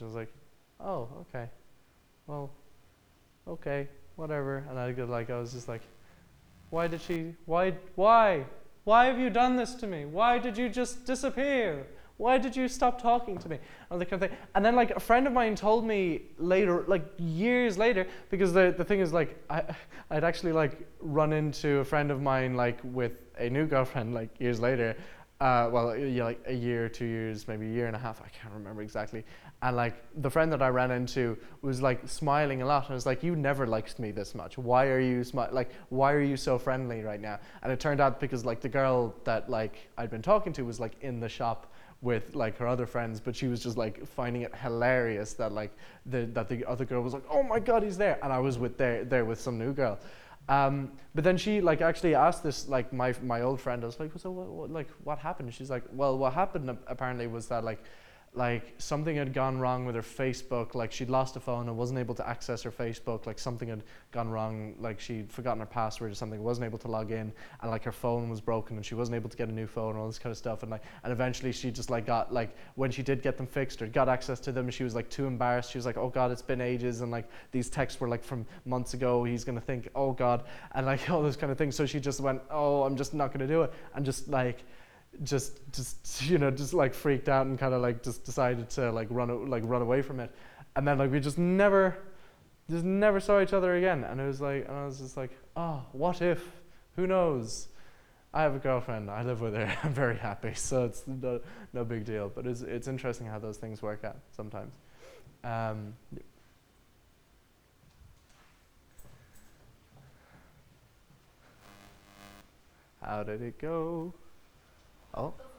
I was like, oh, okay, well, okay, whatever. And I was just like, why did she? Why? Why have you done this to me? Why did you just disappear? Why did you stop talking to me? And that kind of thing. And then like a friend of mine told me later, like years later, because the thing is like I'd actually like run into a friend of mine like with a new girlfriend like years later. Well, yeah, like a year, 2 years, maybe a year and a half. I can't remember exactly. And like the friend that I ran into was like smiling a lot. And I was like, "You never liked me this much. Why are you like? Why are you so friendly right now?" And it turned out because like the girl that like I'd been talking to was like in the shop with like her other friends, but she was just like finding it hilarious that like the other girl was like, "Oh my god, he's there," and I was there with some new girl. But then she like actually asked this like my old friend. I was like, so what happened? She's like, well, what happened apparently was that like something had gone wrong with her Facebook. Like she'd lost a phone and wasn't able to access her Facebook. Like something had gone wrong. Like she'd forgotten her password or something. Wasn't able to log in, and like her phone was broken, and she wasn't able to get a new phone and all this kind of stuff. And eventually she just like got like when she did get them fixed or got access to them, she was like too embarrassed. She was like, oh god, it's been ages, and like these texts were like from months ago. He's gonna think, oh god, and like all those kind of things. So she just went, oh, I'm just not gonna do it, and just like just just like freaked out and kind of like just decided to like run away from it. And then like we just never saw each other again. And I was just like, oh, what if, who knows, I have a girlfriend, I live with her, I'm very happy, so it's no big deal. But it's interesting how those things work out sometimes. um, how did it go? Oh,